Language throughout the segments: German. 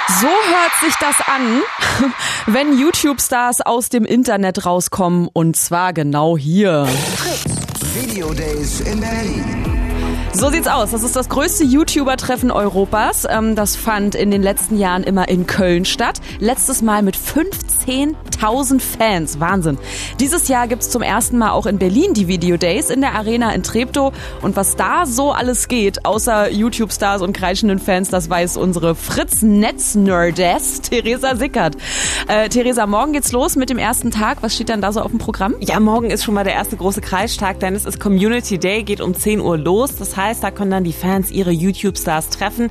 So hört sich das an, wenn YouTube-Stars aus dem Internet rauskommen, und zwar genau hier. Video Days in Berlin. So sieht's aus. Das ist das größte YouTuber-Treffen Europas. Das fand in den letzten Jahren immer in Köln statt. Letztes Mal mit 15.000 Fans. Wahnsinn. Dieses Jahr gibt's zum ersten Mal auch in Berlin die Video Days in der Arena in Treptow. Und was da so alles geht, außer YouTube-Stars und kreischenden Fans, das weiß unsere Fritz-Netz-Nerdess Theresa Sickert. Theresa, morgen geht's los mit dem ersten Tag. Was steht dann da so auf dem Programm? Ja, morgen ist schon mal der erste große Kreistag, denn es ist Community Day, geht um 10 Uhr los. Das heißt, da können dann die Fans ihre YouTube-Stars treffen.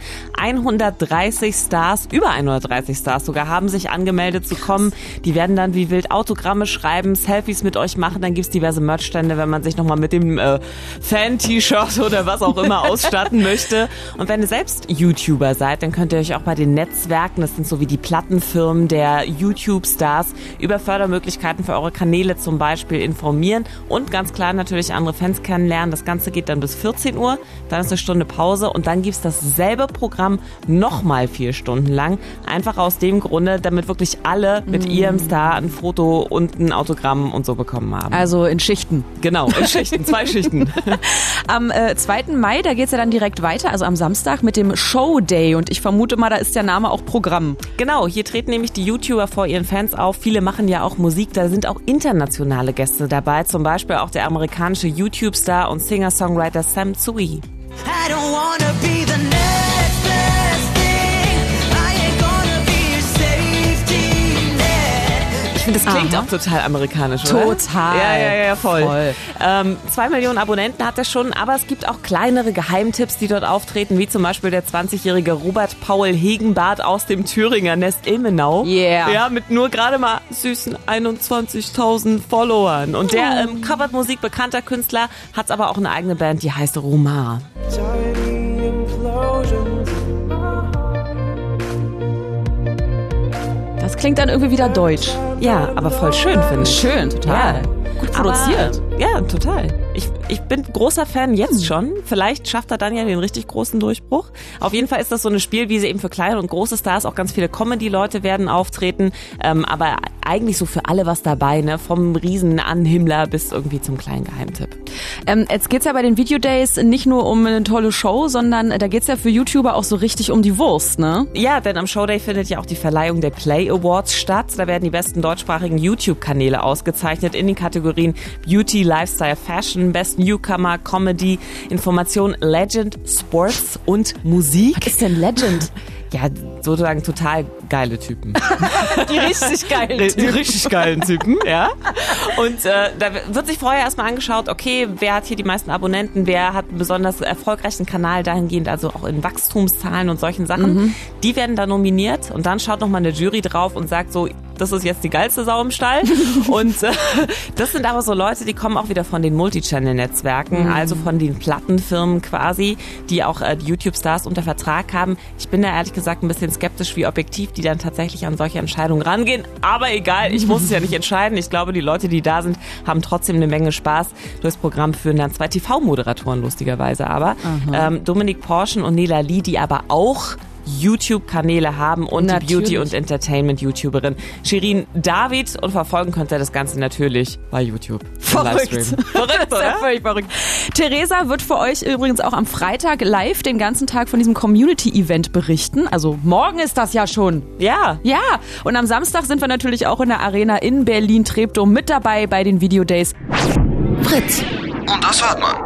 130 Stars, über 130 Stars sogar, haben sich angemeldet zu kommen. Die werden dann wie wild Autogramme schreiben, Selfies mit euch machen. Dann gibt's diverse Merchstände, wenn man sich nochmal mit dem Fan-T-Shirt oder was auch immer ausstatten möchte. Und wenn ihr selbst YouTuber seid, dann könnt ihr euch auch bei den Netzwerken, das sind so wie die Plattenfirmen der YouTube-Stars, über Fördermöglichkeiten für eure Kanäle zum Beispiel informieren und ganz klar natürlich andere Fans kennenlernen. Das Ganze geht dann bis 14 Uhr. Dann ist eine Stunde Pause und dann gibt's dasselbe Programm nochmal 4 Stunden lang. Einfach aus dem Grunde, damit wirklich alle mit ihrem Star ein Foto und ein Autogramm und so bekommen haben. Also in Schichten. Genau, in Schichten, 2 Schichten. Am 2. Mai, da geht's ja dann direkt weiter, also am Samstag mit dem Show Day. Und ich vermute mal, da ist der Name auch Programm. Genau, hier treten nämlich die YouTuber vor ihren Fans auf. Viele machen ja auch Musik, da sind auch internationale Gäste dabei. Zum Beispiel auch der amerikanische YouTube-Star und Singer-Songwriter Sam Tsui. I don't wanna be the next best thing. I ain't gonna be your safety net. Ich finde, das klingt auch total amerikanisch, oder? Total. Ja, voll. 2 Millionen Abonnenten hat er schon, aber es gibt auch kleinere Geheimtipps, die dort auftreten, wie zum Beispiel der 20-jährige Robert Paul Hegenbart aus dem Thüringer Nest Ilmenau. Yeah. Ja, mit nur gerade mal süßen 21.000 Followern. Und der covert Musik bekannter Künstler, hat aber auch eine eigene Band, die heißt Romar. Das klingt dann irgendwie wieder deutsch. Ja, aber voll schön, finde ich. Schön, total. Ja. Gut produziert. Aber, ja, total. Ich bin großer Fan jetzt schon. Vielleicht schafft er dann ja den richtig großen Durchbruch. Auf jeden Fall ist das so eine Spielwiese eben für kleine und große Stars. Auch ganz viele Comedy-Leute werden auftreten. Aber eigentlich so für alle was dabei, ne? Vom Riesen an Himmler bis irgendwie zum kleinen Geheimtipp. Jetzt geht's ja bei den Video Days nicht nur um eine tolle Show, sondern da geht's ja für YouTuber auch so richtig um die Wurst, ne? Ja, denn am Showday findet ja auch die Verleihung der Play Awards statt. Da werden die besten deutschsprachigen YouTube-Kanäle ausgezeichnet in den Kategorien Beauty, Lifestyle, Fashion, Best Newcomer, Comedy, Information, Legend, Sports und Musik. Was ist denn Legend? Ja, sozusagen total geile Typen. Die richtig geilen Typen. Die richtig geilen Typen, ja. Und da wird sich vorher erstmal angeschaut, okay, wer hat hier die meisten Abonnenten, wer hat einen besonders erfolgreichen Kanal dahingehend, also auch in Wachstumszahlen und solchen Sachen. Die werden da nominiert und dann schaut nochmal eine Jury drauf und sagt so, das ist jetzt die geilste Sau im Stall. Und das sind aber so Leute, die kommen auch wieder von den Multichannel-Netzwerken, also von den Plattenfirmen quasi, die auch die YouTube-Stars unter Vertrag haben. Ich bin da ehrlich gesagt ein bisschen skeptisch, wie objektiv die dann tatsächlich an solche Entscheidungen rangehen. Aber egal, ich muss es ja nicht entscheiden. Ich glaube, die Leute, die da sind, haben trotzdem eine Menge Spaß. Durchs Programm führen dann 2 TV-Moderatoren, lustigerweise aber. Dominik Porschen und Nela Lee, die aber auch YouTube-Kanäle haben und natürlich. die Beauty- und Entertainment-YouTuberin Shirin David und verfolgen könnt ihr das Ganze natürlich bei YouTube. Verrückt. Verrückt, Das ist ja völlig verrückt. Theresa wird für euch übrigens auch am Freitag live den ganzen Tag von diesem Community-Event berichten. Also morgen ist das ja schon. Ja. Ja, und am Samstag sind wir natürlich auch in der Arena in Berlin-Treptow mit dabei bei den Video Days. Fritz. Und das hört man.